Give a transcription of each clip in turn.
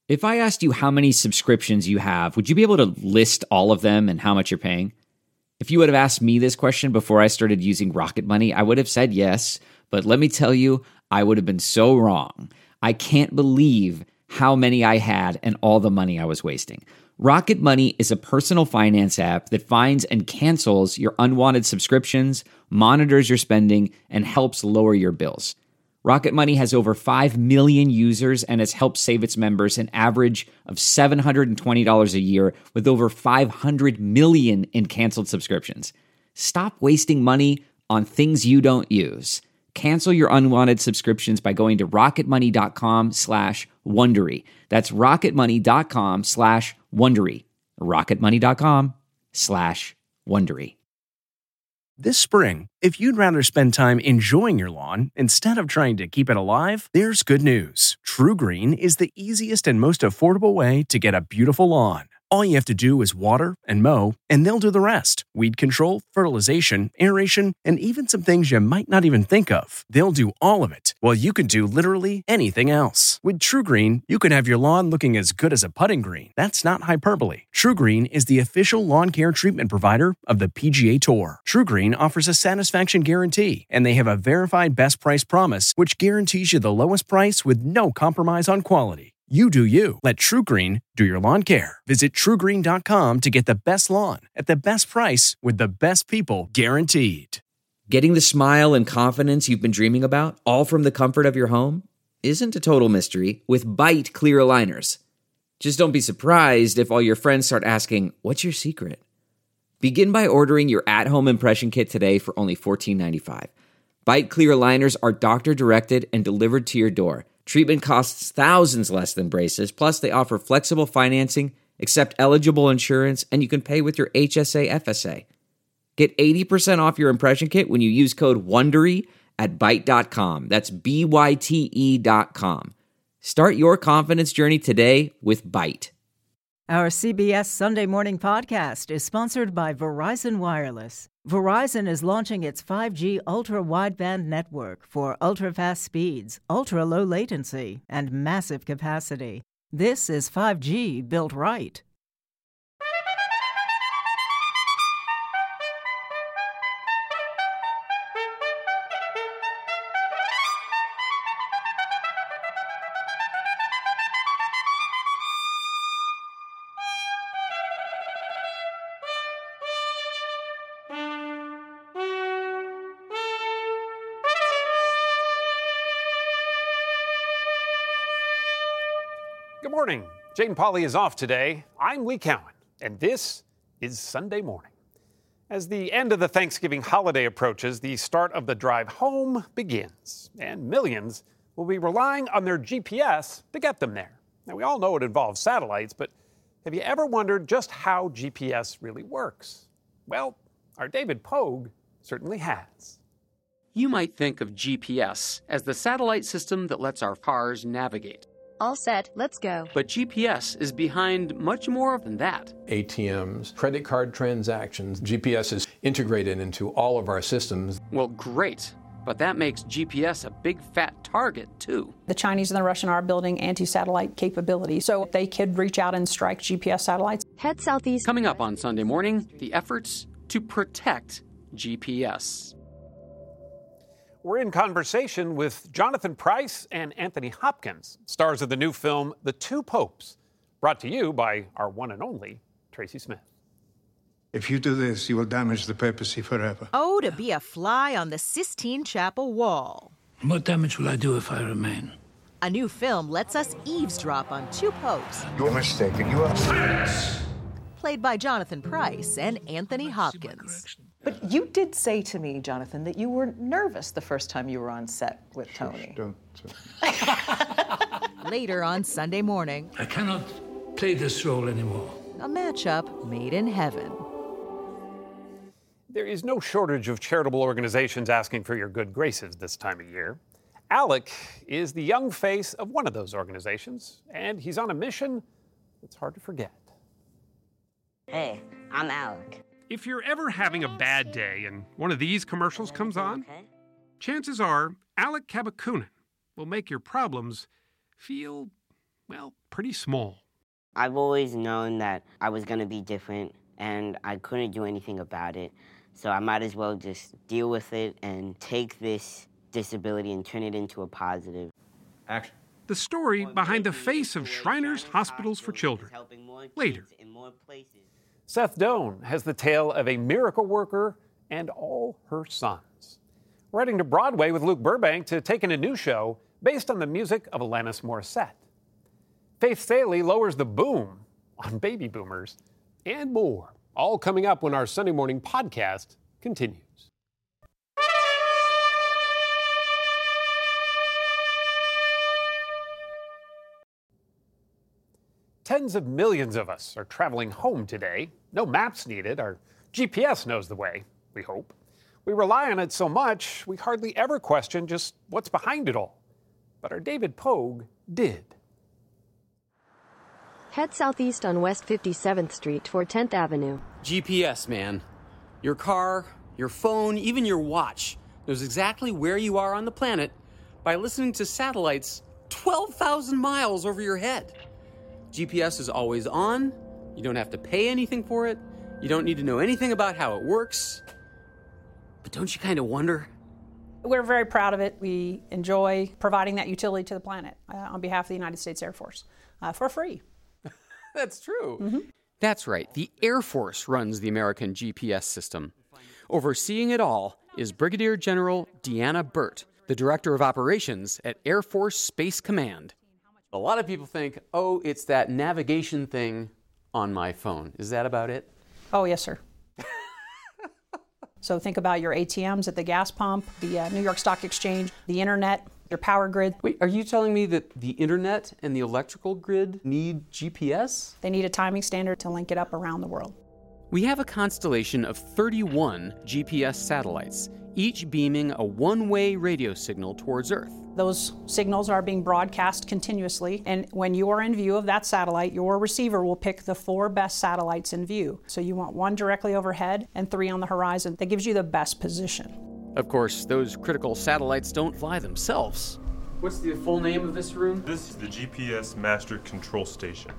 If I asked you how many subscriptions you have, would you be able to list all of them and how much you're paying? If you would have asked me this question before I started using Rocket Money, I would have said yes, but let me tell you, I would have been so wrong. I can't believe how many I had and all the money I was wasting. Rocket Money is a personal finance app that finds and cancels your unwanted subscriptions, monitors your spending, and helps lower your bills. Rocket Money has over 5 million users and has helped save its members an average of $720 a year with over 500 million in canceled subscriptions. Stop wasting money on things you don't use. Cancel your unwanted subscriptions by going to rocketmoney.com/Wondery. That's rocketmoney.com/Wondery. rocketmoney.com/Wondery. This spring, if you'd rather spend time enjoying your lawn instead of trying to keep it alive, there's good news. TruGreen is the easiest and most affordable way to get a beautiful lawn. All you have to do is water and mow, and they'll do the rest. Weed control, fertilization, aeration, and even some things you might not even think of. They'll do all of it, while you can do literally anything else. With TruGreen, you can have your lawn looking as good as a putting green. That's not hyperbole. TruGreen is the official lawn care treatment provider of the PGA Tour. TruGreen offers a satisfaction guarantee, and they have a verified best price promise, which guarantees you the lowest price with no compromise on quality. You do you. Let TruGreen do your lawn care. Visit TruGreen.com to get the best lawn at the best price with the best people guaranteed. Getting the smile and confidence you've been dreaming about, all from the comfort of your home, isn't a total mystery with Byte clear aligners. Just don't be surprised if all your friends start asking, "What's your secret?" Begin by ordering your at-home impression kit today for only $14.95. Byte clear aligners are doctor-directed and delivered to your door. Treatment costs thousands less than braces, plus they offer flexible financing, accept eligible insurance, and you can pay with your HSA FSA. Get 80% off your impression kit when you use code WONDERY at Byte.com. That's BYTE.com. Start your confidence journey today with Byte. Our CBS Sunday Morning Podcast is sponsored by Verizon Wireless. Verizon is launching its 5G ultra-wideband network for ultra-fast speeds, ultra-low latency, and massive capacity. This is 5G built right. Good morning. Jane Pauley is off today. I'm Lee Cowan, and this is Sunday Morning. As the end of the Thanksgiving holiday approaches, the start of the drive home begins, and millions will be relying on their GPS to get them there. Now, we all know it involves satellites, but have you ever wondered just how GPS really works? Well, our David Pogue certainly has. You might think of GPS as the satellite system that lets our cars navigate. All set, let's go. But GPS is behind much more than that. ATMs, credit card transactions, GPS is integrated into all of our systems. Well, great. But that makes GPS a big fat target, too. The Chinese and the Russian are building anti-satellite capability, so they could reach out and strike GPS satellites. Head southeast. Coming up on Sunday Morning, the efforts to protect GPS. We're in conversation with Jonathan Pryce and Anthony Hopkins, stars of the new film The Two Popes, brought to you by our one and only Tracy Smith. If you do this, you will damage the papacy forever. Oh, to be a fly on the Sistine Chapel wall. What damage will I do if I remain? A new film lets us eavesdrop on two popes. You're mistaken. You are silence. Played by Jonathan Pryce and Anthony Hopkins. But you did say to me, Jonathan, that you were nervous the first time you were on set with Tony. Don't. Later on Sunday Morning. I cannot play this role anymore. A matchup made in heaven. There is no shortage of charitable organizations asking for your good graces this time of year. Alec is the young face of one of those organizations, and he's on a mission that's hard to forget. Hey, I'm Alec. If you're ever having a bad day and one of these commercials comes on, chances are Alec Kabakunin will make your problems feel well, pretty small. I've always known that I was going to be different, and I couldn't do anything about it. So I might as well just deal with it and take this disability and turn it into a positive. Action. The story behind the face of Shriners Hospitals for Children. Later. Seth Doan has the tale of a miracle worker and all her sons. We're heading to Broadway with Luke Burbank to take in a new show based on the music of Alanis Morissette. Faith Staley lowers the boom on baby boomers and more. All coming up when our Sunday morning podcast continues. Tens of millions of us are traveling home today. No maps needed. Our GPS knows the way, we hope. We rely on it so much, we hardly ever question just what's behind it all. But our David Pogue did. Head southeast on West 57th Street toward 10th Avenue. GPS, man. Your car, your phone, even your watch knows exactly where you are on the planet by listening to satellites 12,000 miles over your head. GPS is always on. You don't have to pay anything for it. You don't need to know anything about how it works. But don't you kind of wonder? We're very proud of it. We enjoy providing that utility to the planet on behalf of the United States Air Force for free. That's true. Mm-hmm. That's right. The Air Force runs the American GPS system. Overseeing it all is Brigadier General Deanna Burt, the Director of Operations at Air Force Space Command. A lot of people think, oh, it's that navigation thing on my phone. Is that about it? Oh, yes, sir. So think about your ATMs at the gas pump, the New York Stock Exchange, the internet, your power grid. Wait, are you telling me that the internet and the electrical grid need GPS? They need a timing standard to link it up around the world. We have a constellation of 31 GPS satellites, each beaming a one-way radio signal towards Earth. Those signals are being broadcast continuously, and when you are in view of that satellite, your receiver will pick the 4 best satellites in view. So you want 1 directly overhead and 3 on the horizon. That gives you the best position. Of course, those critical satellites don't fly themselves. What's the full name of this room? This is the GPS Master Control Station.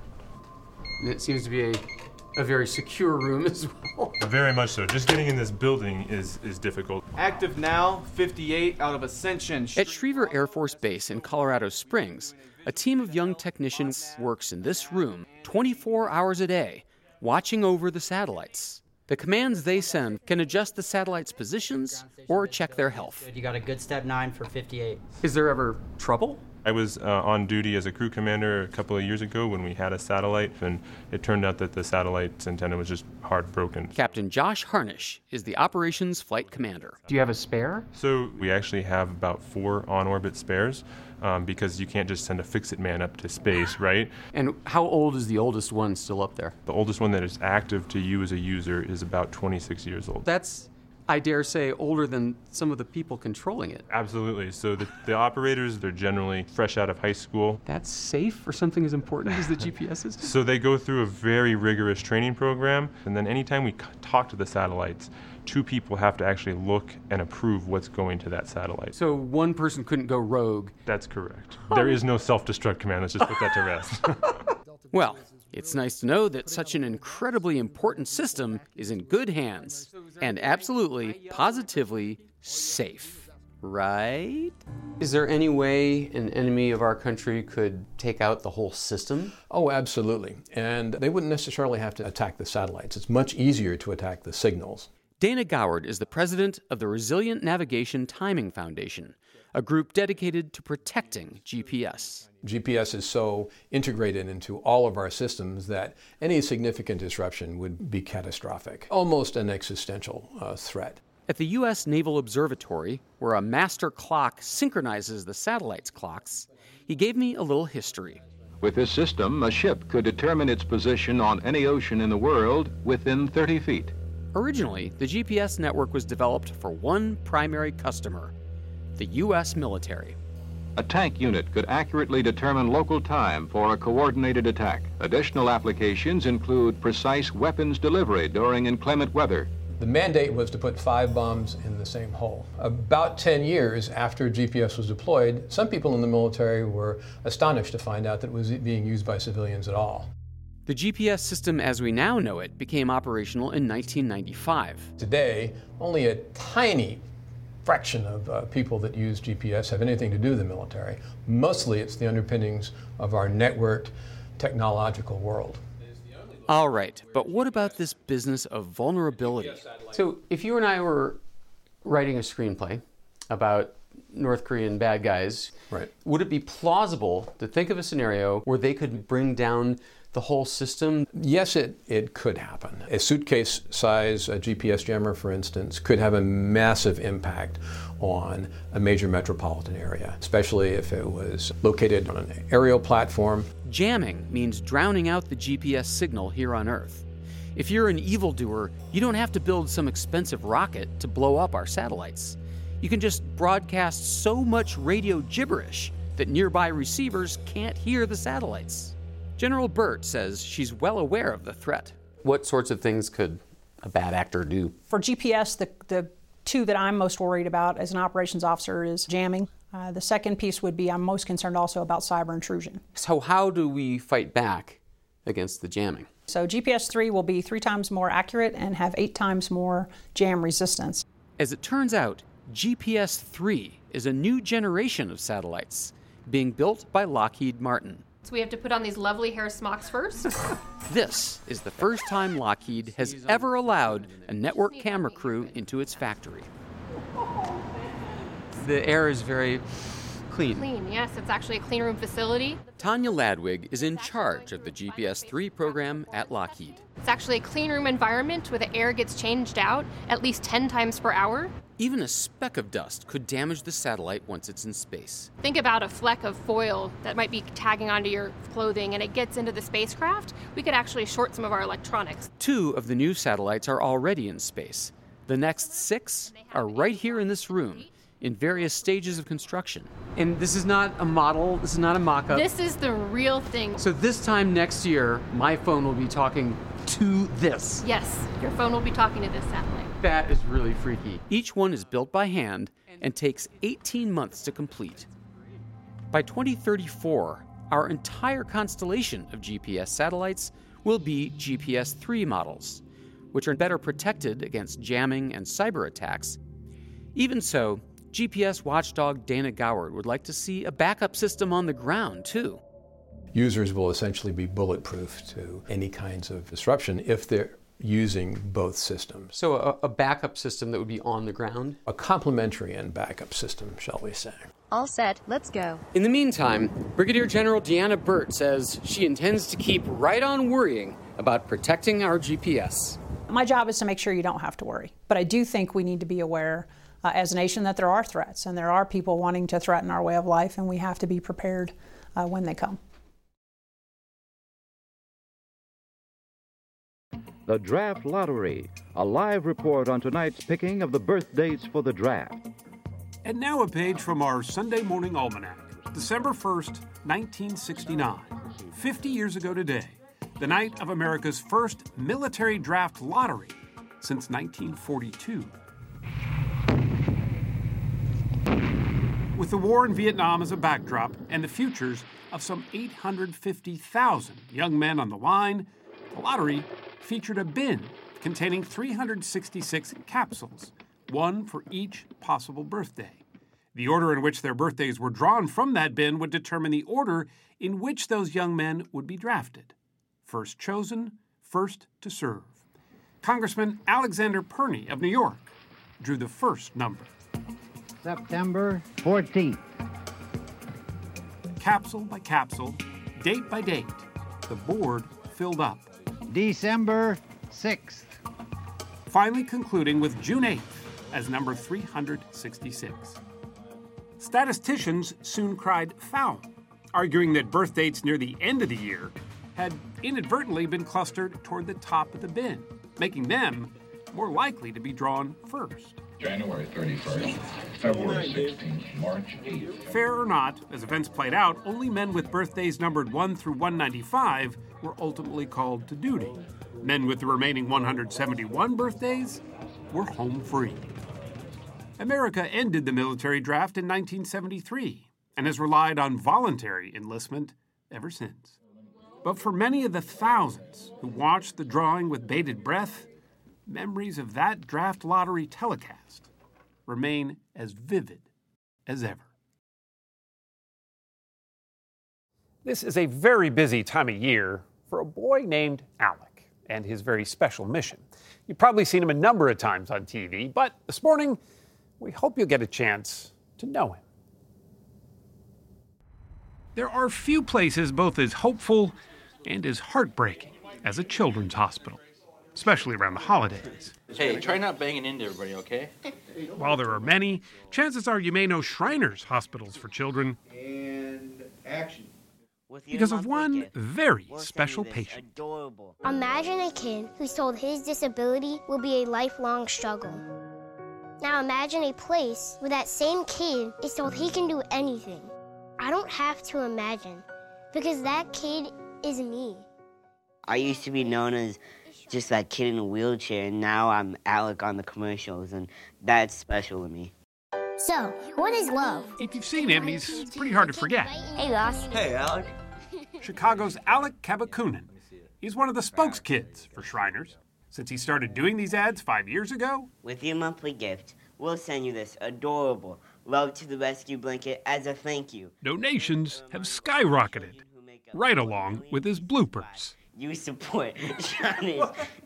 And it seems to be a very secure room as well. Very much so. Just getting in this building is difficult. Active now, 58 out of Ascension. At Schriever Air Force Base in Colorado Springs, a team of young technicians works in this room 24 hours a day, watching over the satellites. The commands they send can adjust the satellites' positions or check their health. You got a good step 9 for 58. Is there ever trouble? I was on duty as a crew commander a couple of years ago when we had a satellite, and it turned out that the satellite's antenna was just hard broken. Captain Josh Harnish is the operations flight commander. Do you have a spare? So we actually have about 4 on-orbit spares because you can't just send a fix-it man up to space, right? And how old is the oldest one still up there? The oldest one that is active to you as a user is about 26 years old. That's, I dare say, older than some of the people controlling it. Absolutely. So the operators, they're generally fresh out of high school. That's safe for something as important as the GPS is? So they go through a very rigorous training program, and then anytime we talk to the satellites, 2 people have to actually look and approve what's going to that satellite. So one person couldn't go rogue? That's correct. There is no self-destruct command. Let's just put that to rest. Well, it's nice to know that such an incredibly important system is in good hands and absolutely, positively safe, right? Is there any way an enemy of our country could take out the whole system? Oh, absolutely. And they wouldn't necessarily have to attack the satellites. It's much easier to attack the signals. Dana Goward is the president of the Resilient Navigation Timing Foundation, a group dedicated to protecting GPS. GPS is so integrated into all of our systems that any significant disruption would be catastrophic, almost an existential threat. At the U.S. Naval Observatory, where a master clock synchronizes the satellites' clocks, he gave me a little history. With this system, a ship could determine its position on any ocean in the world within 30 feet. Originally, the GPS network was developed for one primary customer, the U.S. military. A tank unit could accurately determine local time for a coordinated attack. Additional applications include precise weapons delivery during inclement weather, The mandate was to put 5 bombs in the same hole. About 10 years after GPS was deployed, some people in the military were astonished to find out that it was being used by civilians at all. The GPS system as we now know it became operational in 1995. Today, only a tiny fraction of people that use GPS have anything to do with the military. Mostly it's the underpinnings of our networked technological world. All right, but what about this business of vulnerability? So if you and I were writing a screenplay about North Korean bad guys, right, would it be plausible to think of a scenario where they could bring down the whole system? Yes, it could happen. A suitcase size GPS jammer, for instance, could have a massive impact on a major metropolitan area, especially if it was located on an aerial platform. Jamming means drowning out the GPS signal here on Earth. If you're an evildoer, you don't have to build some expensive rocket to blow up our satellites. You can just broadcast so much radio gibberish that nearby receivers can't hear the satellites. General Burt says she's well aware of the threat. What sorts of things could a bad actor do? For GPS, the two that I'm most worried about as an operations officer is jamming. The second piece would be I'm most concerned also about cyber intrusion. So how do we fight back against the jamming? So GPS 3 will be 3 times more accurate and have 8 times more jam resistance. As it turns out, GPS 3 is a new generation of satellites being built by Lockheed Martin. So we have to put on these lovely hair smocks first. This is the first time Lockheed has ever allowed a network camera crew into its factory. The air is very clean. Clean, yes. It's actually a clean room facility. Tanya Ladwig is in charge of the GPS 3 program at Lockheed. It's actually a clean room environment where the air gets changed out at least 10 times per hour. Even a speck of dust could damage the satellite once it's in space. Think about a fleck of foil that might be tagging onto your clothing and it gets into the spacecraft. We could actually short some of our electronics. 2 of the new satellites are already in space. The next 6 are right here in this room, in various stages of construction. And this is not a model, this is not a mock-up. This is the real thing. So this time next year, my phone will be talking to this. Yes, your phone will be talking to this satellite. That is really freaky. Each one is built by hand and takes 18 months to complete. By 2034, our entire constellation of GPS satellites will be GPS 3 models, which are better protected against jamming and cyber attacks. Even so, GPS watchdog Dana Goward would like to see a backup system on the ground, too. Users will essentially be bulletproof to any kinds of disruption if they're using both systems. So a backup system that would be on the ground? A complementary and backup system, shall we say. All set, let's go. In the meantime, Brigadier General Deanna Burt says she intends to keep right on worrying about protecting our GPS. My job is to make sure you don't have to worry. But I do think we need to be aware as a nation that there are threats and there are people wanting to threaten our way of life, and we have to be prepared when they come. The Draft Lottery, a live report on tonight's picking of the birth dates for the draft. And now a page from our Sunday Morning Almanac, December 1st, 1969. 50 years ago today, the night of America's first military draft lottery since 1942. With the war in Vietnam as a backdrop and the futures of some 850,000 young men on the line, the lottery featured a bin containing 366 capsules, one for each possible birthday. The order in which their birthdays were drawn from that bin would determine the order in which those young men would be drafted. First chosen, first to serve. Congressman Alexander Perney of New York drew the first number. September 14th. Capsule by capsule, date by date, the board filled up. December 6th. Finally concluding with June 8th as number 366. Statisticians soon cried foul, arguing that birth dates near the end of the year had inadvertently been clustered toward the top of the bin, making them more likely to be drawn first. January 31st, February 16th, March 8th. Fair or not, as events played out, only men with birthdays numbered 1 through 195 were ultimately called to duty. Men with the remaining 171 birthdays were home free. America ended the military draft in 1973 and has relied on voluntary enlistment ever since. But for many of the thousands who watched the drawing with bated breath, memories of that draft lottery telecast remain as vivid as ever. This is a very busy time of year for a boy named Alec and his very special mission. You've probably seen him a number of times on TV, but this morning, we hope you'll get a chance to know him. There are few places both as hopeful and as heartbreaking as a children's hospital, especially around the holidays. Hey, try not banging into everybody, okay? While there are many, chances are you may know Shriners Hospitals for Children. And action. Because of one very special patient. Imagine a kid who's told his disability will be a lifelong struggle. Now imagine a place where that same kid is told he can do anything. I don't have to imagine, because that kid is me. I used to be known as just that kid in a wheelchair, and now I'm Alec on the commercials, and that's special to me. So, what is love? If you've seen him, he's pretty hard to forget. Hey, Ross. Hey, Alec. Chicago's Alec Kabakunin. He's one of the spokeskids for Shriners. Since he started doing these ads 5 years ago. With your monthly gift, we'll send you this adorable Love to the Rescue blanket as a thank you. Donations have skyrocketed, right along with his bloopers. You support Shriners.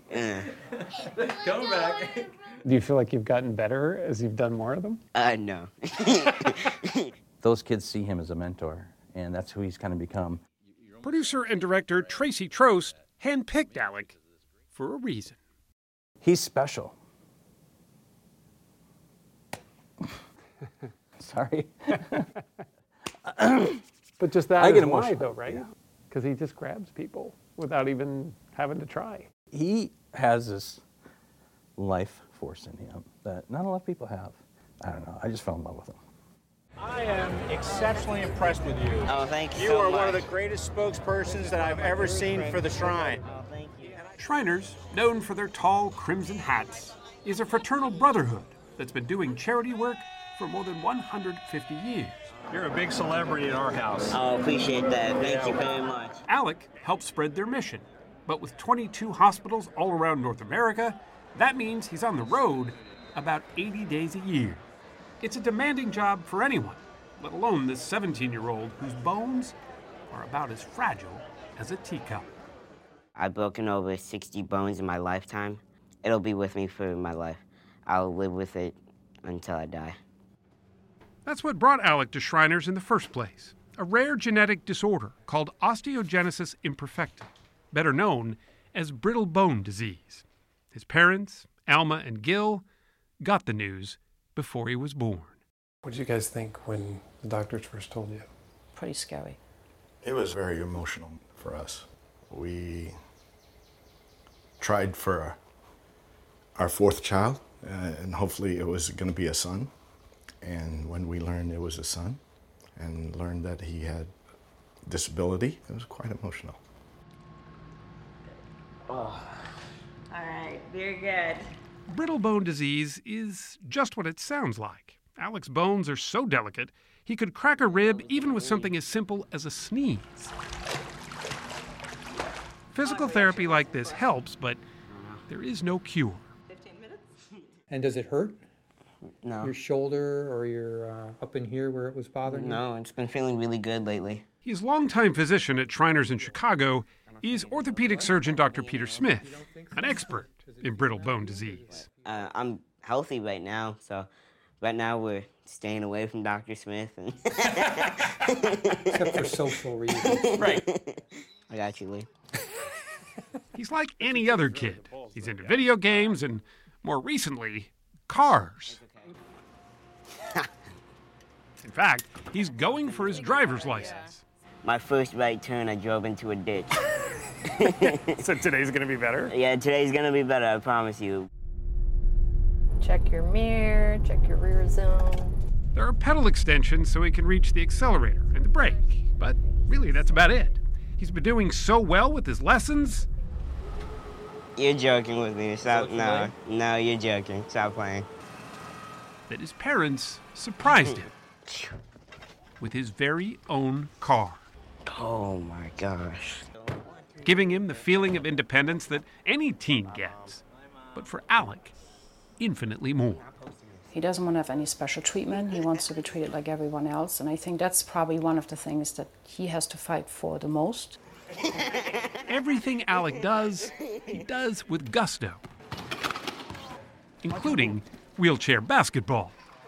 Come back. Do you feel like you've gotten better as you've done more of them? No. Those kids see him as a mentor, and that's who he's kind of become. Producer and director Tracy Trost handpicked Alec for a reason. He's special. Sorry. But just that I is get why, emotional. though, right? Because he just grabs people without even having to try. He has this life force in him that not a lot of people have. I don't know. I just fell in love with him. I am exceptionally impressed with you. Oh, thank you You so are much. one of the greatest spokespersons that I've ever seen for the Shrine. Oh, thank you. Shriners, known for their tall crimson hats, is a fraternal brotherhood that's been doing charity work for more than 150 years. You're a big celebrity in our house. Oh, appreciate that. Thank you very much. Alec helps spread their mission, but with 22 hospitals all around North America, that means he's on the road about 80 days a year. It's a demanding job for anyone, let alone this 17-year-old whose bones are about as fragile as a teacup. I've broken over 60 bones in my lifetime. It'll be with me for my life. I'll live with it until I die. That's what brought Alec to Shriners in the first place, a rare genetic disorder called osteogenesis imperfecta, better known as brittle bone disease. His parents, Alma and Gil, got the news before he was born. What did you guys think when the doctors first told you? Pretty scary. It was very emotional for us. We tried for our fourth child, and hopefully it was going to be a son. And when we learned it was a son and learned that he had disability, it was quite emotional. Oh. All right, very good. Brittle bone disease is just what it sounds like. Alec's bones are so delicate, he could crack a rib even with something as simple as a sneeze. Physical therapy like this helps, but there is no cure. 15 minutes. And does it hurt? No. Your shoulder or your up in here where it was bothering you? No, it's been feeling really good lately. His longtime physician at Shriners in Chicago is orthopedic surgeon Dr. Peter Smith, an expert in brittle bone disease. I'm healthy right now, so right now we're staying away from Dr. Smith. Except for social reasons. Right. I got you, Lee. He's like any other kid. He's into video games and, more recently, cars. In fact, he's going for his driver's license. My first right turn, I drove into a ditch. So today's gonna be better? Yeah, today's gonna be better, I promise you. Check your mirror, check your rear zone. There are pedal extensions so he can reach the accelerator and the brake, but really that's about it. He's been doing so well with his lessons, You're joking with me. Stop. No, you're joking. Stop playing. That his parents surprised him with his very own car. Oh my gosh. Giving him the feeling of independence that any teen gets. But for Alec, infinitely more. He doesn't want to have any special treatment. He wants to be treated like everyone else. And I think that's probably one of the things that he has to fight for the most. Everything Alec does, he does with gusto, including wheelchair basketball.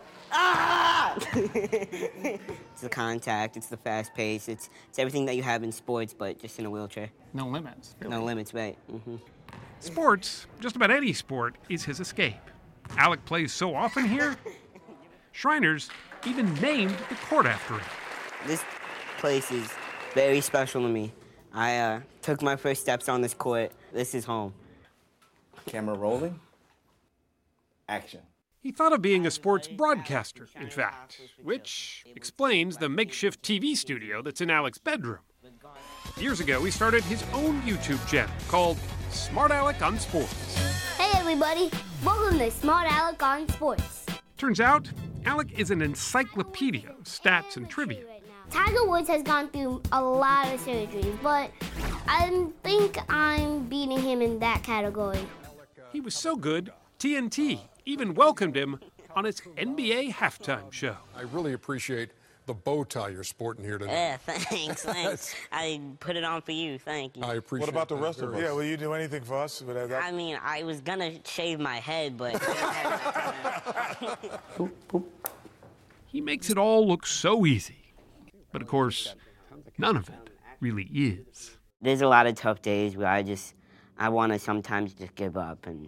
It's the contact, it's the fast pace, it's everything that you have in sports, but just in a wheelchair. No limits. Really. No limits, right. Sports, just about any sport, is his escape. Alec plays so often here, Shriners even named the court after him. This place is very special to me. I took my first steps on this court. This is home. Camera rolling. Action. He thought of being a sports broadcaster, in fact, which explains the makeshift TV studio that's in Alec's bedroom. Years ago, he started his own YouTube channel called Smart Alec on Sports. Hey everybody, welcome to Smart Alec on Sports. Turns out, Alec is an encyclopedia of stats and trivia. Tiger Woods has gone through a lot of surgeries, but I think I'm beating him in that category. He was so good, TNT even welcomed him on its NBA halftime show. I really appreciate the bow tie you're sporting here tonight. Thanks. I put it on for you, thank you. I appreciate it. What about the rest of us? Yeah, will you do anything for us? I mean, I was gonna shave my head, but... He makes it all look so easy. But of course, none of it really is. There's a lot of tough days where I want to sometimes just give up, and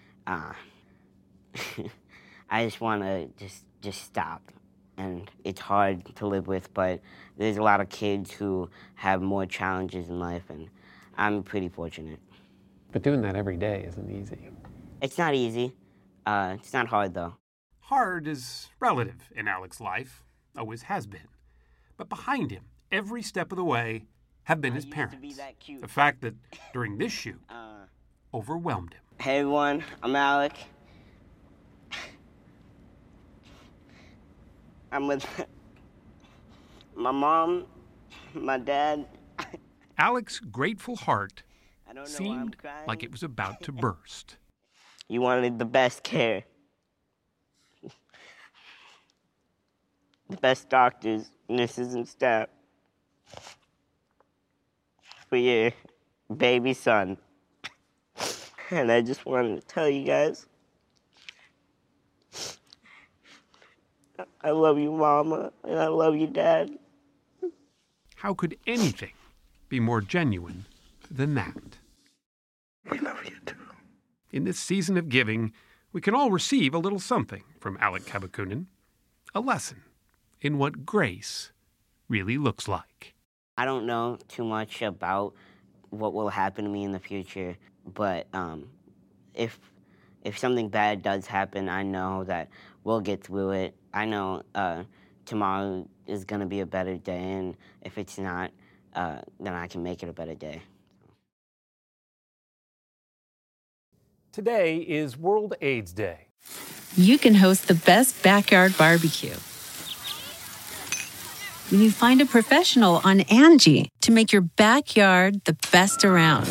I just want to just stop. And it's hard to live with, but there's a lot of kids who have more challenges in life, and I'm pretty fortunate. But doing that every day isn't easy. It's not easy. It's not hard, though. Hard is relative in Alec's life, always has been. But behind him, every step of the way, have been his parents. The fact that during this shoot overwhelmed him. Hey everyone, I'm Alec. I'm with my mom, my dad. Alec's grateful heart seemed like it was about to burst. You wanted the best care. The best doctors, nurses, and staff for your baby son. And I just wanted to tell you guys, I love you, Mama, and I love you, Dad. How could anything be more genuine than that? We love you too. In this season of giving, we can all receive a little something from Alec Kabakunin, a lesson in what grace really looks like. I don't know too much about what will happen to me in the future, but if something bad does happen, I know that we'll get through it. I know tomorrow is going to be a better day, and if it's not, then I can make it a better day. Today is World AIDS Day. You can host the best backyard barbecue when you find a professional on Angie to make your backyard the best around.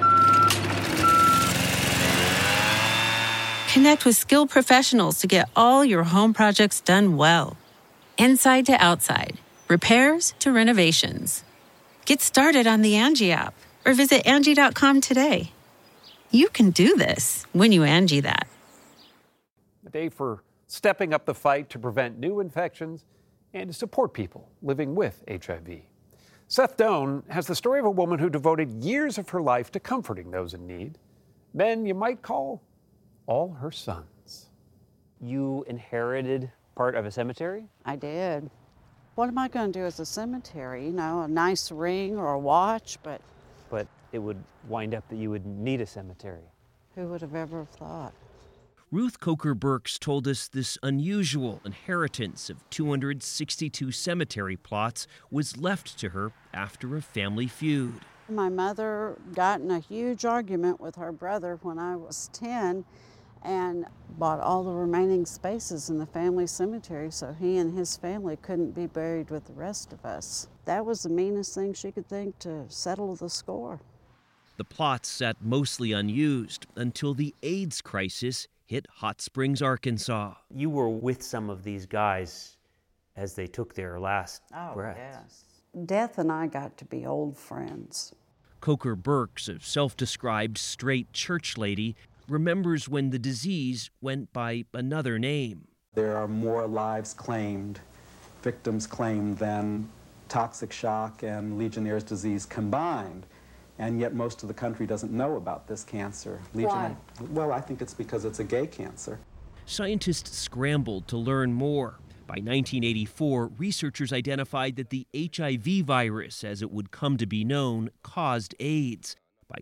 Connect with skilled professionals to get all your home projects done well. Inside to outside, repairs to renovations. Get started on the Angie app or visit Angie.com today. You can do this when you Angie that. A day for stepping up the fight to prevent new infections and to support people living with HIV. Seth Doan has the story of a woman who devoted years of her life to comforting those in need. Men you might call all her sons. You inherited part of a cemetery? I did. What am I going to do as a cemetery? You know, a nice ring or a watch, but it would wind up that you would need a cemetery. Who would have ever thought? Ruth Coker Burks told us this unusual inheritance of 262 cemetery plots was left to her after a family feud. My mother got in a huge argument with her brother when I was 10 and bought all the remaining spaces in the family cemetery so he and his family couldn't be buried with the rest of us. That was the meanest thing she could think to settle the score. The plots sat mostly unused until the AIDS crisis hit Hot Springs, Arkansas. You were with some of these guys as they took their last breath. Yes. Death and I got to be old friends. Coker Burks, a self-described straight church lady, remembers when the disease went by another name. There are more lives claimed, victims claimed, than toxic shock and Legionnaire's disease combined. And yet most of the country doesn't know about this cancer. Why? Well, I think it's because it's a gay cancer. Scientists scrambled to learn more. By 1984, researchers identified that the HIV virus, as it would come to be known, caused AIDS. By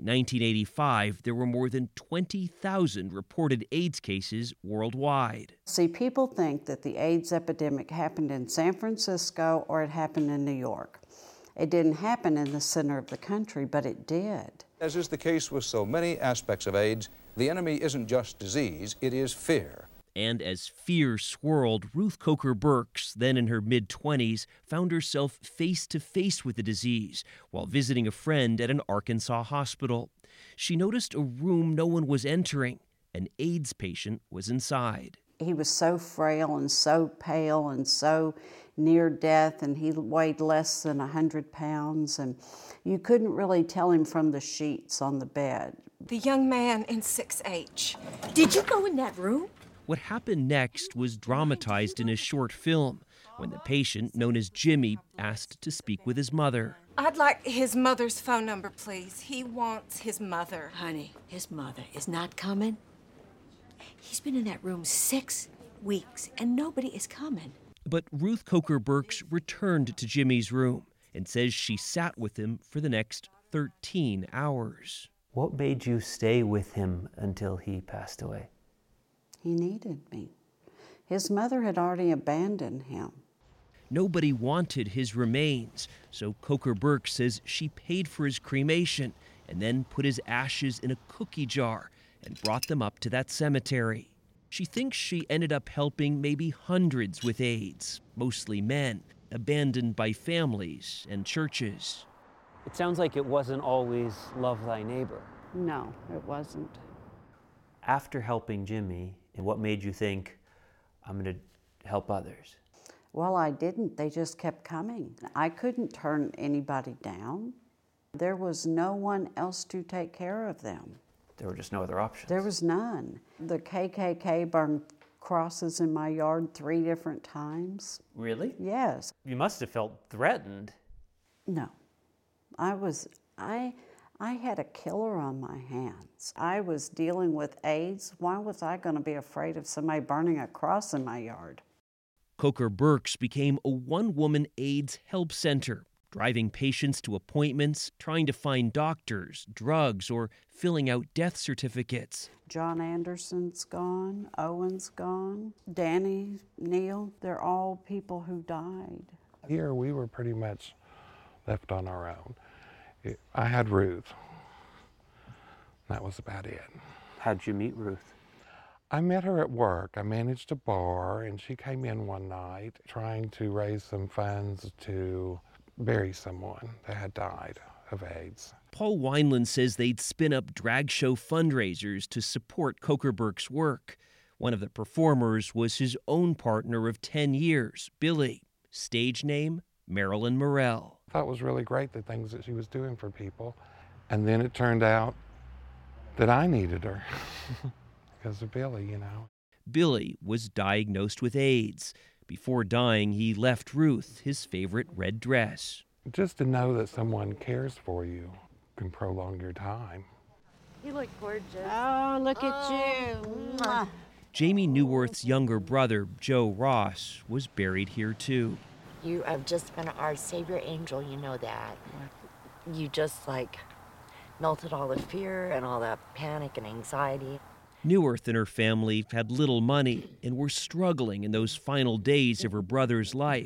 1985, there were more than 20,000 reported AIDS cases worldwide. See, people think that the AIDS epidemic happened in San Francisco or it happened in New York. It didn't happen in the center of the country, but it did. As is the case with so many aspects of AIDS, the enemy isn't just disease, it is fear. And as fear swirled, Ruth Coker Burks, then in her mid-20s, found herself face-to-face with the disease while visiting a friend at an Arkansas hospital. She noticed a room no one was entering. An AIDS patient was inside. He was so frail and so pale and so near death, and he weighed less than 100 pounds, and you couldn't really tell him from the sheets on the bed. The young man in 6H. Did you go in that room? What happened next was dramatized in a short film when the patient, known as Jimmy, asked to speak with his mother. I'd like his mother's phone number, please. He wants his mother. Honey, his mother is not coming. He's been in that room 6 weeks, and nobody is coming. But Ruth Coker Burks returned to Jimmy's room and says she sat with him for the next 13 hours. What made you stay with him until he passed away? He needed me. His mother had already abandoned him. Nobody wanted his remains, so Coker Burks says she paid for his cremation and then put his ashes in a cookie jar and brought them up to that cemetery. She thinks she ended up helping maybe hundreds with AIDS, mostly men, abandoned by families and churches. It sounds like it wasn't always love thy neighbor. No, it wasn't. After helping Jimmy, and what made you think, I'm going to help others? Well, I didn't. They just kept coming. I couldn't turn anybody down. There was no one else to take care of them. There were just no other options. There was none. The KKK burned crosses in my yard 3 different times. Really? Yes. You must have felt threatened. No. I had a killer on my hands. I was dealing with AIDS. Why was I going to be afraid of somebody burning a cross in my yard? Coker Burks became a one-woman AIDS help center, driving patients to appointments, trying to find doctors, drugs, or filling out death certificates. John Anderson's gone, Owen's gone, Danny, Neil, they're all people who died. Here we were pretty much left on our own. I had Ruth. That was about it. How'd you meet Ruth? I met her at work. I managed a bar, and she came in one night trying to raise some funds to bury someone that had died of AIDS. Paul Wineland says they'd spin up drag show fundraisers to support Coker Burks' work. One of the performers was his own partner of 10 years, Billy. Stage name, Marilyn Morell. I thought it was really great, the things that she was doing for people. And then it turned out that I needed her because of Billy, you know. Billy was diagnosed with AIDS. Before dying, he left Ruth his favorite red dress. Just to know that someone cares for you can prolong your time. You look gorgeous. Oh, look at you. Mwah. Jamie Newworth's younger brother, Joe Ross, was buried here too. You have just been our savior angel, you know that. You just melted all the fear and all that panic and anxiety. Newworth and her family had little money and were struggling in those final days of her brother's life.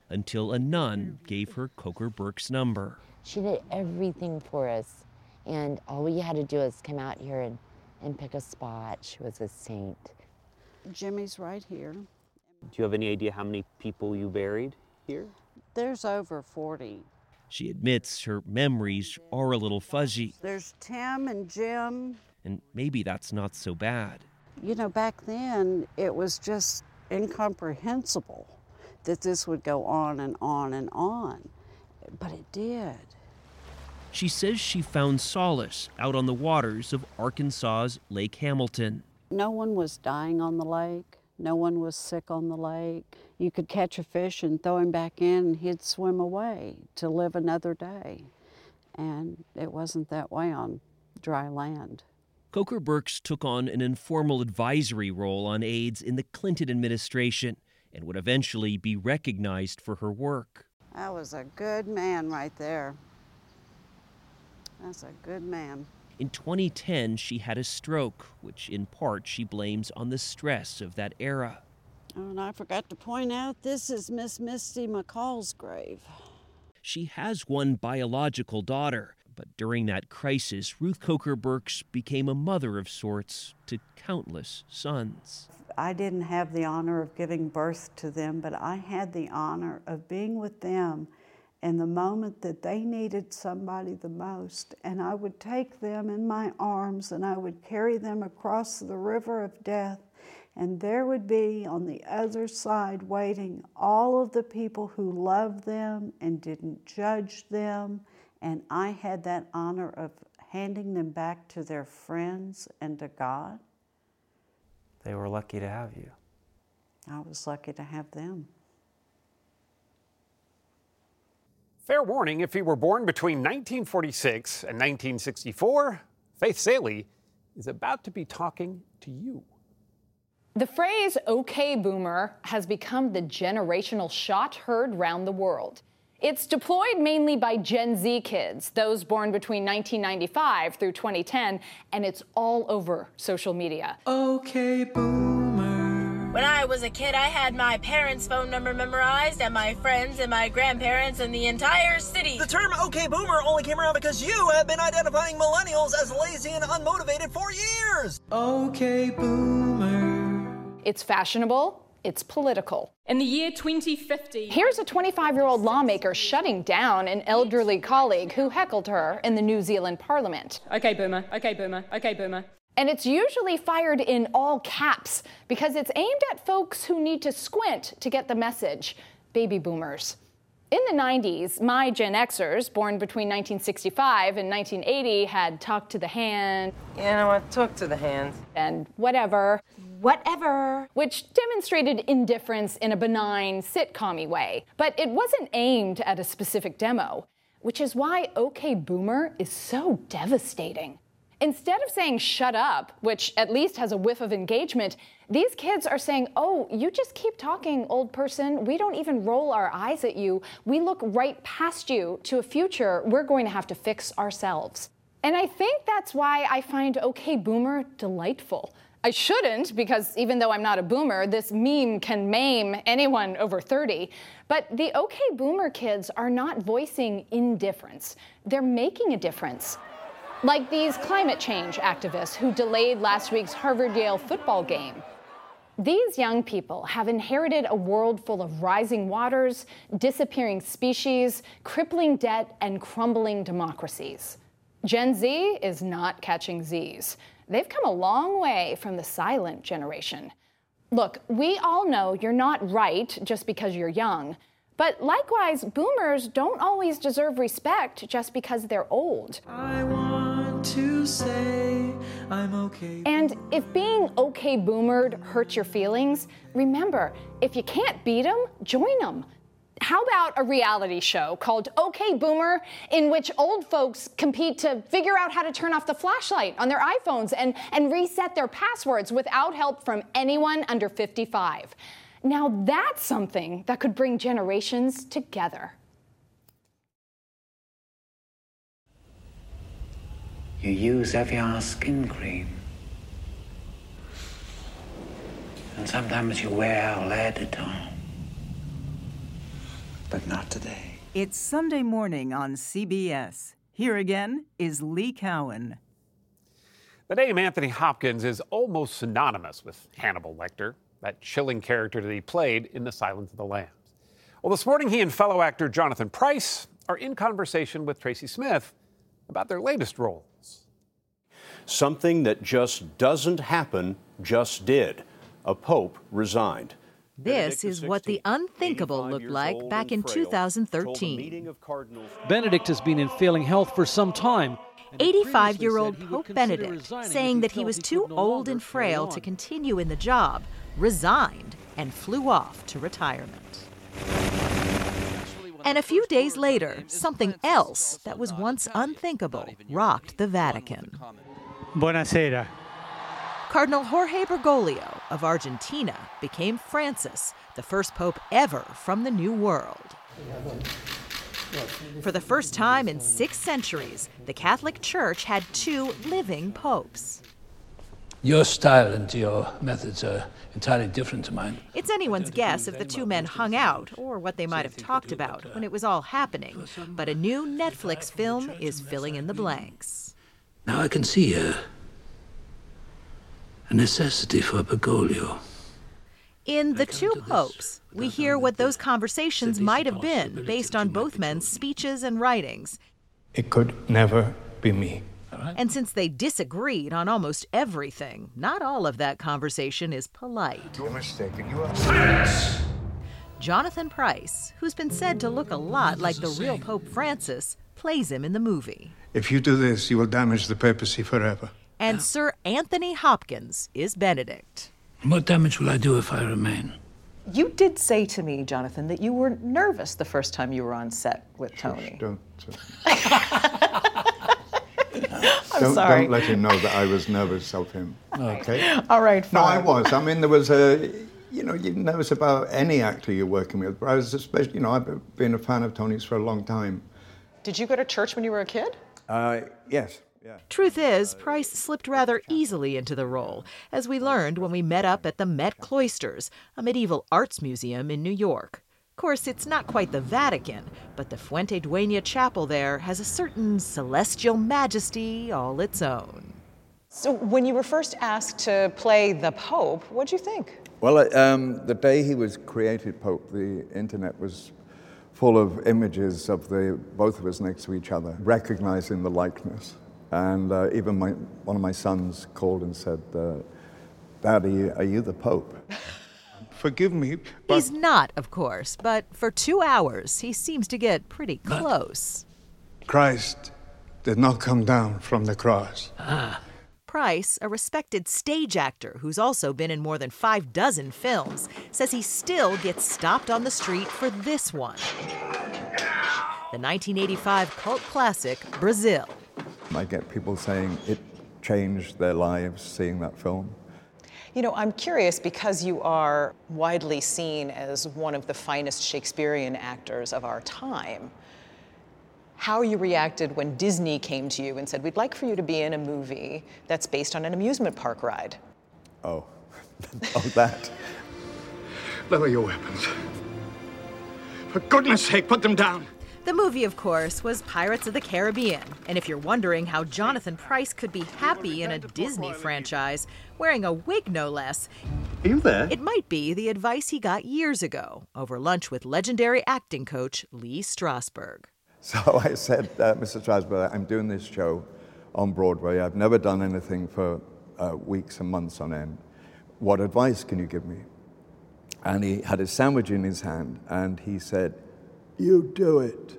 until a nun gave her Coker Burke's number. She did everything for us, and all we had to do is come out here and pick a spot. She was a saint. Jimmy's right here. Do you have any idea how many people you buried here? There's over 40. She admits her memories are a little fuzzy, There's Tim and Jim. and maybe that's not so bad. You know, back then, it was just incomprehensible that this would go on and on and on. But it did. She says she found solace out on the waters of Arkansas's Lake Hamilton. No one was dying on the lake. No one was sick on the lake. You could catch a fish and throw him back in and he'd swim away to live another day. And it wasn't that way on dry land. Coker Burks took on an informal advisory role on AIDS in the Clinton administration and would eventually be recognized for her work. That was a good man right there. That's a good man. In 2010, she had a stroke, which in part she blames on the stress of that era. Oh, and I forgot to point out, this is Miss Misty McCall's grave. She has one biological daughter, but during that crisis, Ruth Coker Burks became a mother of sorts to countless sons. I didn't have the honor of giving birth to them, but I had the honor of being with them in the moment that they needed somebody the most. And I would take them in my arms and I would carry them across the river of death. And there would be on the other side waiting all of the people who loved them and didn't judge them. And I had that honor of handing them back to their friends and to God. They were lucky to have you. I was lucky to have them. Fair warning, if you were born between 1946 and 1964, Faith Salie is about to be talking to you. The phrase "okay boomer" has become the generational shot heard round the world. It's deployed mainly by Gen Z kids, those born between 1995 through 2010, and it's all over social media. Okay, boomer. When I was a kid, I had my parents' phone number memorized, and my friends and my grandparents and the entire city. The term okay boomer only came around because you have been identifying millennials as lazy and unmotivated for years. Okay, boomer. It's fashionable. It's political. In the year 2050, here's a 25-year-old lawmaker shutting down an elderly colleague who heckled her in the New Zealand Parliament. Okay, boomer. Okay, boomer. Okay, boomer. And it's usually fired in all caps because it's aimed at folks who need to squint to get the message, baby boomers. In the 90s, my Gen Xers, born between 1965 and 1980, had talk to the hand. You know what? Talk to the hand. And whatever, which demonstrated indifference in a benign, sitcom-y way. But it wasn't aimed at a specific demo, which is why OK Boomer is so devastating. Instead of saying shut up, which at least has a whiff of engagement, these kids are saying, oh, you just keep talking, old person. We don't even roll our eyes at you. We look right past you to a future we're going to have to fix ourselves. And I think that's why I find OK Boomer delightful. I shouldn't, because even though I'm not a boomer, this meme can maim anyone over 30. But the OK Boomer kids are not voicing indifference. They're making a difference. Like these climate change activists who delayed last week's Harvard-Yale football game. These young people have inherited a world full of rising waters, disappearing species, crippling debt, and crumbling democracies. Gen Z is not catching Zs. They've come a long way from the silent generation. Look, we all know you're not right just because you're young. But likewise, boomers don't always deserve respect just because they're old. I want to say I'm okay. And if being okay boomered hurts your feelings, remember, if you can't beat them, join them. How about a reality show called OK Boomer, in which old folks compete to figure out how to turn off the flashlight on their iPhones and reset their passwords without help from anyone under 55? Now that's something that could bring generations together. You use Evian skin cream. And sometimes you wear our lead at home. but not today. It's Sunday morning on CBS. Here again is Lee Cowan. The name Anthony Hopkins is almost synonymous with Hannibal Lecter, that chilling character that he played in The Silence of the Lambs. Well, this morning he and fellow actor Jonathan Pryce are in conversation with Tracy Smith about their latest roles. Something that just doesn't happen just did. A pope resigned. This is what the unthinkable looked like back in 2013. Benedict has been in failing health for some time. 85-year-old Pope Benedict, saying that he was too old and frail to continue in the job, resigned and flew off to retirement. And a few days later, something else that was once unthinkable rocked the Vatican. Buonasera. Cardinal Jorge Bergoglio of Argentina became Francis, the first pope ever from the New World. For the first time in 6 centuries, the Catholic Church had 2 living popes. Your style and your methods are entirely different to mine. It's anyone's guess if the 2 men hung out or what they might have talked about when it was all happening, but a new Netflix film is filling in the blanks. Now I can see a necessity for Bergoglio. In The Two Popes, we hear what those conversations might have been based on both men's speeches and writings. It could never be me. And since they disagreed on almost everything, not all of that conversation is polite. You're mistaken. You are silence. Jonathan Pryce, who's been said to look a lot like the real Pope Francis, plays him in the movie. If you do this, you will damage the papacy forever. And Sir Anthony Hopkins is Benedict. What damage will I do if I remain? You did say to me, Jonathan, that you were nervous the first time you were on set with Tony. Don't. I'm sorry. Don't let him know that I was nervous of him. Okay. All right, fine. No, I was. I mean, there was you're nervous about any actor you're working with, but I was especially, I've been a fan of Tony's for a long time. Did you go to church when you were a kid? Yes. Yeah. Truth is, Pryce slipped rather easily into the role, as we learned when we met up at the Met Cloisters, a medieval arts museum in New York. Of course, it's not quite the Vatican, but the Fuente Dueña Chapel there has a certain celestial majesty all its own. So when you were first asked to play the Pope, what'd you think? Well, the day he was created Pope, the internet was full of images of both of us next to each other, recognizing the likeness. And even one of my sons called and said, Daddy, are you the Pope? Forgive me, but... He's not, of course, but for 2 hours, he seems to get pretty close. Christ did not come down from the cross. Pryce, a respected stage actor who's also been in more than 6 films, says he still gets stopped on the street for this one. The 1985 cult classic, Brazil. I get people saying it changed their lives seeing that film. I'm curious, because you are widely seen as one of the finest Shakespearean actors of our time, how you reacted when Disney came to you and said, we'd like for you to be in a movie that's based on an amusement park ride. Oh, that. Lower your weapons. For goodness sake, put them down. The movie, of course, was Pirates of the Caribbean. And if you're wondering how Jonathan Pryce could be happy in a Disney franchise, wearing a wig no less, are you there? It might be the advice he got years ago over lunch with legendary acting coach Lee Strasberg. So I said, Mr. Strasberg, I'm doing this show on Broadway. I've never done anything for weeks and months on end. What advice can you give me? And he had a sandwich in his hand, and he said, you do it.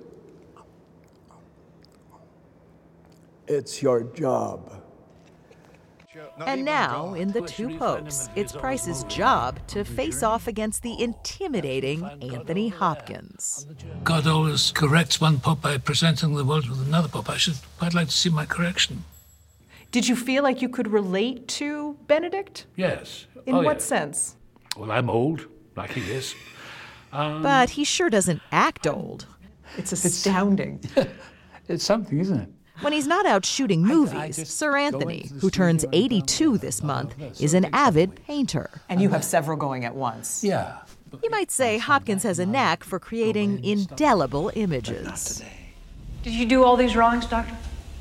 It's your job. And now, in The Two Popes, it's Pryce's job to face off against the intimidating Anthony Hopkins. God always corrects one pope by presenting the world with another pope. I should quite like to see my correction. Did you feel like you could relate to Benedict? Yes. In what sense? Well, I'm old, like he is. But he sure doesn't act old. It's astounding. It's something, isn't it? When he's not out shooting movies, Sir Anthony, who turns 82 this month, is an avid painter. And you have several going at once. Yeah. You might say Hopkins has a knack for creating indelible images. Did you do all these drawings, Doctor?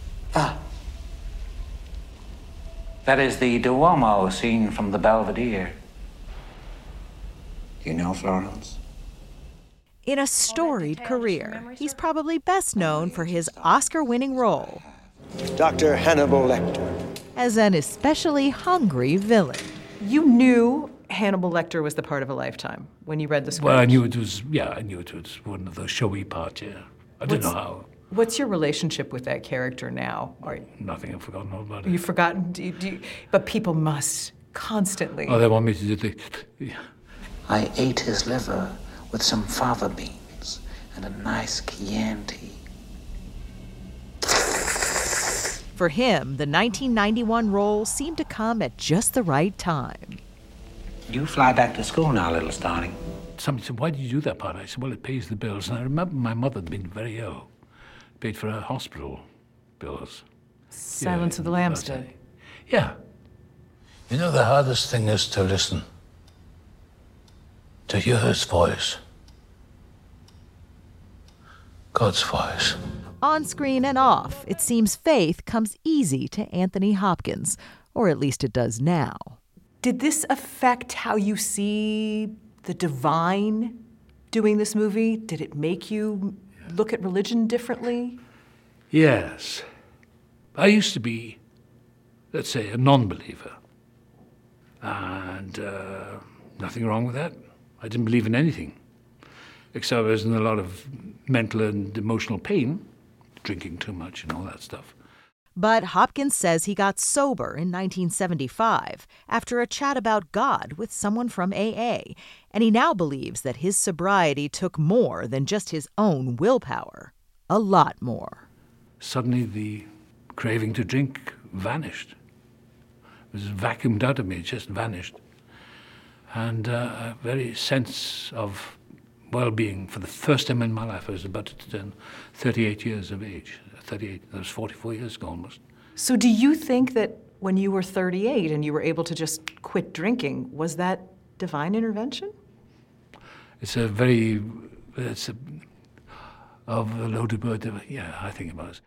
That is the Duomo scene from the Belvedere. You know Florence? In a storied career, he's probably best known for his Oscar-winning role Dr. Hannibal Lecter as an especially hungry villain. You knew Hannibal Lecter was the part of a lifetime when you read the script? Well, I knew it was one of those showy parts, yeah. I didn't know how. What's your relationship with that character now? Nothing, I've forgotten all about it. You've forgotten, but people must constantly. Oh, they want me to do the... I ate his liver with some fava beans and a nice Chianti. For him, the 1991 role seemed to come at just the right time. You fly back to school now, little starling. Somebody said, why did you do that part? I said, well, it pays the bills. And I remember my mother had been very ill. Paid for her hospital bills. Silence of the Lambs did. Yeah. You know, the hardest thing is to listen. To hear his voice. God's voice. On screen and off, it seems faith comes easy to Anthony Hopkins, or at least it does now. Did this affect how you see the divine doing this movie? Did it make you look at religion differently? Yes. I used to be, let's say, a non-believer. And nothing wrong with that. I didn't believe in anything, except I was in a lot of mental and emotional pain, drinking too much and all that stuff. But Hopkins says he got sober in 1975 after a chat about God with someone from AA, and he now believes that his sobriety took more than just his own willpower. A lot more. Suddenly the craving to drink vanished. It was vacuumed out of me, it just vanished. And a very sense of well-being. For the first time in my life, I was about to turn 38 years of age. 38, that was 44 years ago almost. So do you think that when you were 38 and you were able to just quit drinking, was that divine intervention? It's of a loaded word. Yeah, I think it was.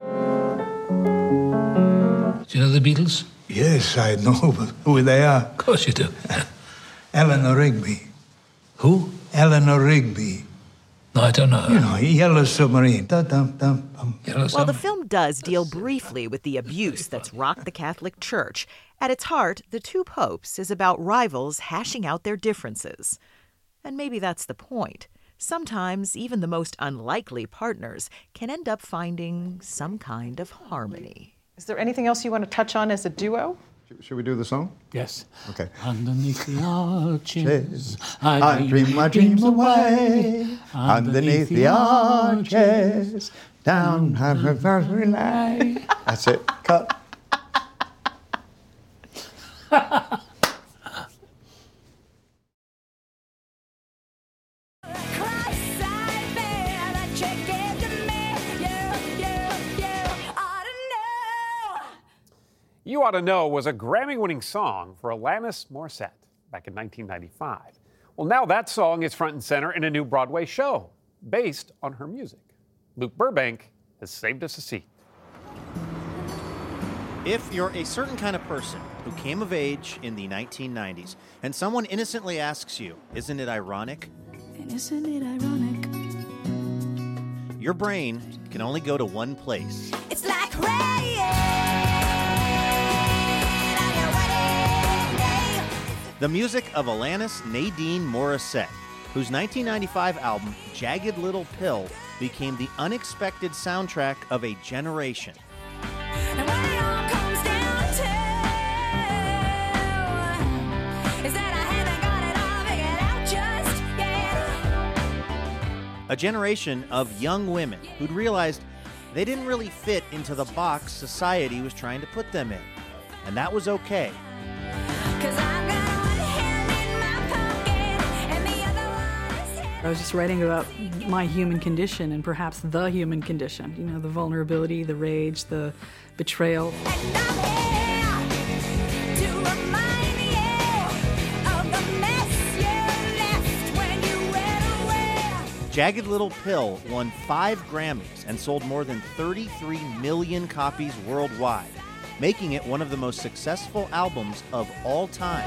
Do you know the Beatles? Yes, I know who they are. Of course you do. Eleanor Rigby. Who? Eleanor Rigby. No, I don't know. You know, Yellow Submarine. While the film does deal briefly with the abuse that's rocked the Catholic Church, at its heart, The Two Popes is about rivals hashing out their differences. And maybe that's the point. Sometimes even the most unlikely partners can end up finding some kind of harmony. Is there anything else you want to touch on as a duo? Should we do the song? Yes. Okay. Underneath the arches, I dream my dreams away. Underneath the arches, down Haverford Lane. That's it. Cut. You Ought to Know was a Grammy-winning song for Alanis Morissette back in 1995. Well, now that song is front and center in a new Broadway show based on her music. Luke Burbank has saved us a seat. If you're a certain kind of person who came of age in the 1990s and someone innocently asks you, isn't it ironic? And isn't it ironic? Your brain can only go to one place. It's like rain. The music of Alanis Nadine Morissette, whose 1995 album, Jagged Little Pill, became the unexpected soundtrack of a generation. And what it all comes down to is that I haven't got it all figured out just yet. A generation of young women who'd realized they didn't really fit into the box society was trying to put them in. And that was okay. I was just writing about my human condition and perhaps the human condition. You know, the vulnerability, the rage, the betrayal. To remind you of the mess you left when you Jagged Little Pill won 5 Grammys and sold more than 33 million copies worldwide, making it one of the most successful albums of all time.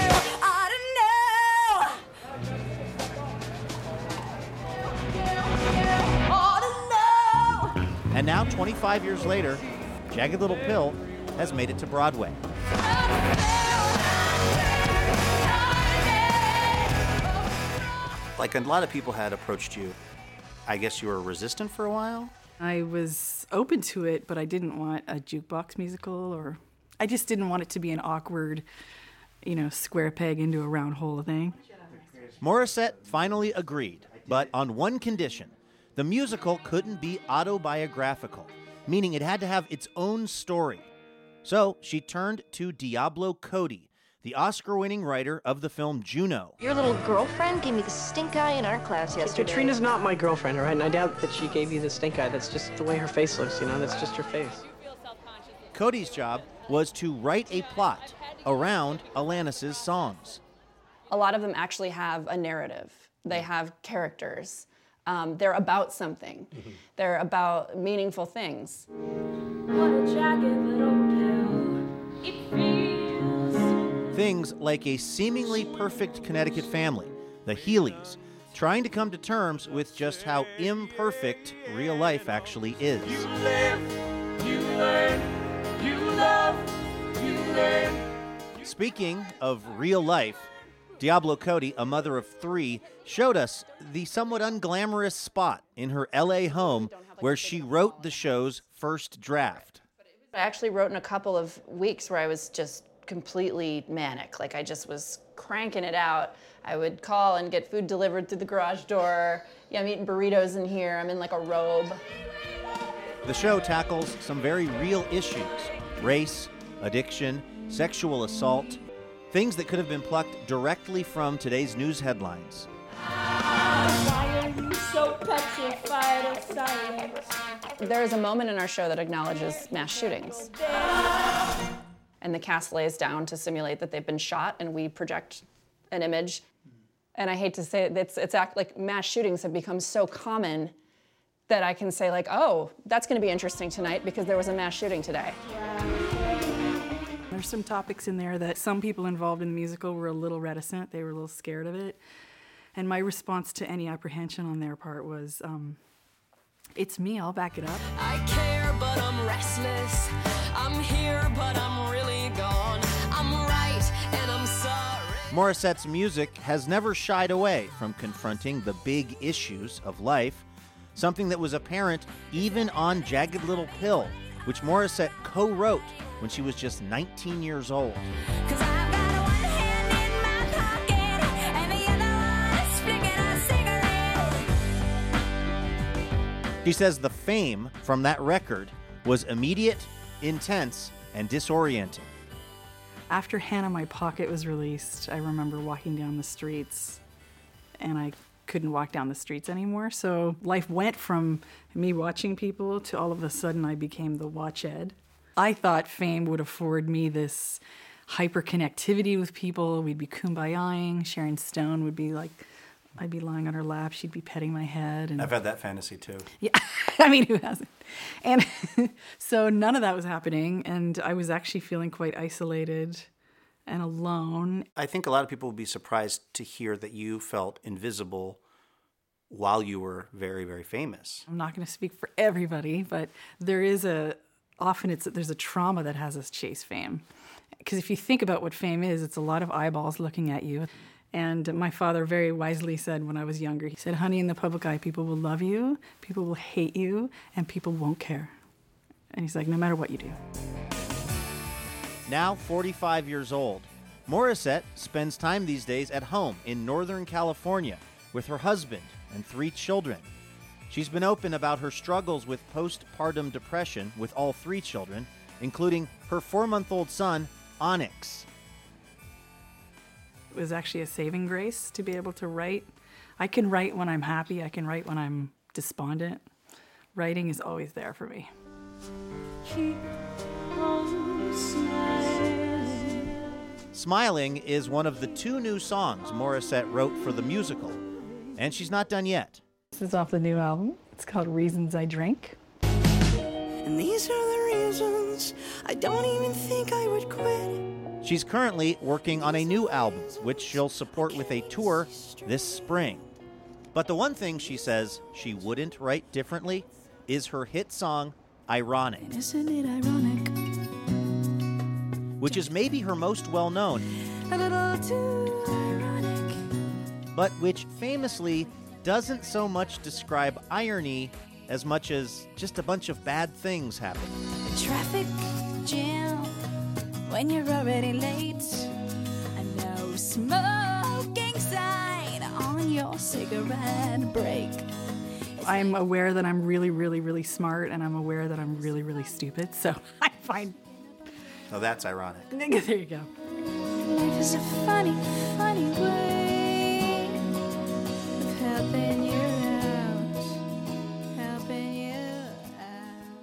And now, 25 years later, Jagged Little Pill has made it to Broadway. Like a lot of people had approached you, I guess you were resistant for a while? I was open to it, but I didn't want a jukebox musical, or I just didn't want it to be an awkward, square peg into a round hole thing. Morissette finally agreed, but on one condition. The musical couldn't be autobiographical, meaning it had to have its own story. So she turned to Diablo Cody, the Oscar-winning writer of the film Juno. Your little girlfriend gave me the stink eye in art class yesterday. Katrina's not my girlfriend, all right? And I doubt that she gave you the stink eye. That's just the way her face looks, that's just her face. Cody's job was to write a plot around Alanis's songs. A lot of them actually have a narrative. They have characters. They're about something. They're about meaningful things. What a jagged little pill it feels. Things like a seemingly perfect Connecticut family, the Healy's, trying to come to terms with just how imperfect real life actually is. You live, you learn, you love, you learn. Speaking of real life, Diablo Cody, a mother of 3, showed us the somewhat unglamorous spot in her LA home where she wrote the show's first draft. I actually wrote in a couple of weeks where I was just completely manic. Like I just was cranking it out. I would call and get food delivered through the garage door. Yeah, I'm eating burritos in here. I'm in like a robe. The show tackles some very real issues: race, addiction, sexual assault, things that could have been plucked directly from today's news headlines. Why are you so petrified of silence? There is a moment in our show that acknowledges mass shootings. And the cast lays down to simulate that they've been shot, and we project an image. And I hate to say it, it's like mass shootings have become so common that I can say like, oh, that's gonna be interesting tonight because there was a mass shooting today. There's some topics in there that some people involved in the musical were a little reticent. They were a little scared of it. And my response to any apprehension on their part was, it's me, I'll back it up. I care, but I'm restless. I'm here, but I'm really gone. I'm right, and I'm sorry. Morissette's music has never shied away from confronting the big issues of life, something that was apparent even on Jagged Little Pill, which Morissette co-wrote when she was just 19 years old. She says the fame from that record was immediate, intense, and disorienting. After Hand in My Pocket was released, I remember walking down the streets, and I couldn't walk down the streets anymore. So life went from me watching people to all of a sudden I became the watch-ed. I thought fame would afford me this hyper-connectivity with people. We'd be kumbaya-ing. Sharon Stone would be like, I'd be lying on her lap. She'd be petting my head. And I've had that fantasy too. Yeah, I mean, who hasn't? And so none of that was happening. And I was actually feeling quite isolated and alone. I think a lot of people would be surprised to hear that you felt invisible while you were very, very famous. I'm not going to speak for everybody, but there's a trauma that has us chase fame. Because if you think about what fame is, it's a lot of eyeballs looking at you. And my father very wisely said when I was younger, he said, honey, in the public eye, people will love you, people will hate you, and people won't care. And he's like, no matter what you do. Now 45 years old, Morissette spends time these days at home in Northern California with her husband and 3 children. She's been open about her struggles with postpartum depression with all 3 children, including her 4-month-old son, Onyx. It was actually a saving grace to be able to write. I can write when I'm happy. I can write when I'm despondent. Writing is always there for me. Keep on smiling. Smiling is one of the 2 new songs Morissette wrote for the musical, and she's not done yet. This is off the new album. It's called Reasons I Drink. And these are the reasons I don't even think I would quit. She's currently working on a new album, which she'll support with a tour this spring. But the one thing she says she wouldn't write differently is her hit song, Ironic. Isn't it ironic? Which is maybe her most well-known, A little too ironic. but which famously doesn't so much describe irony as much as just a bunch of bad things happen. A traffic jam when you're already late. A no smoking sign on your cigarette break. I'm aware that I'm really, really, really smart, and I'm aware that I'm really, really stupid, so I find... Oh, that's ironic. There you go. Life is a funny, funny way of helping you out. Helping you out.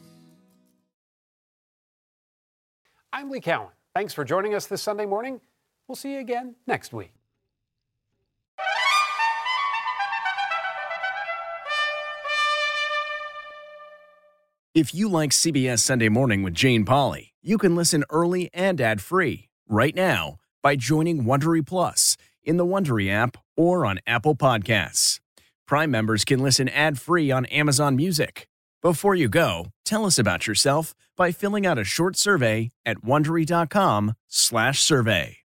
I'm Lee Cowan. Thanks for joining us this Sunday morning. We'll see you again next week. If you like CBS Sunday Morning with Jane Pauley, you can listen early and ad-free right now by joining Wondery Plus in the Wondery app or on Apple Podcasts. Prime members can listen ad-free on Amazon Music. Before you go, tell us about yourself by filling out a short survey at Wondery.com/survey.